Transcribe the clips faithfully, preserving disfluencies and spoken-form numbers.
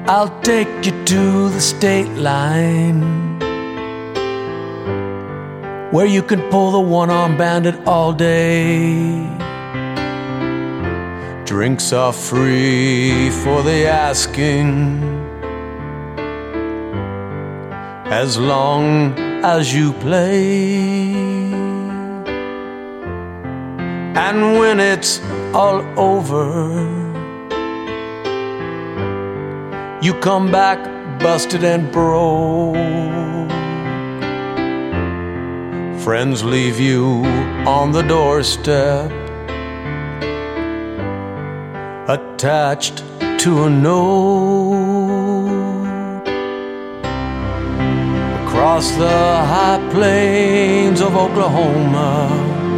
I'll take you to the state line, where you can pull the one-armed bandit all day. Drinks are free for the asking, as long as you play. And when it's all over, you come back busted and broke. Friends leave you on the doorstep, attached to a note. Across the high plains of Oklahoma,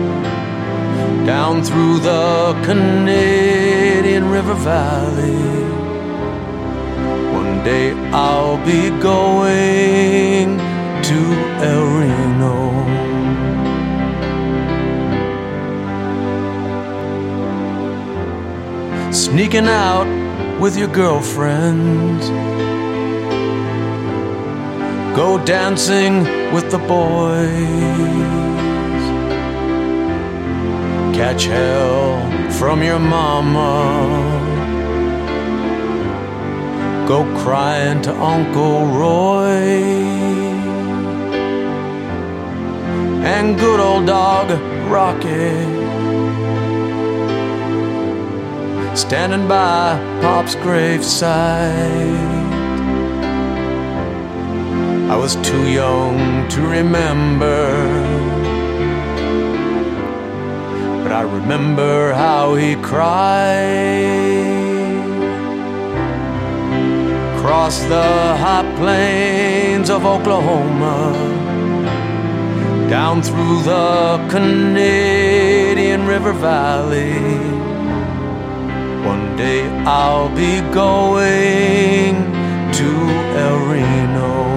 down through the Canadian River Valley, one day I'll be going to El Reno. Sneaking out with your girlfriends, go dancing with the boys, catch hell from your mama, go crying to Uncle Roy, and good old dog Rocky, standing by Pop's graveside. I was too young to remember, but I remember how he cried. Across the high plains of Oklahoma, down through the Canadian River Valley, one day I'll be going to El Reno.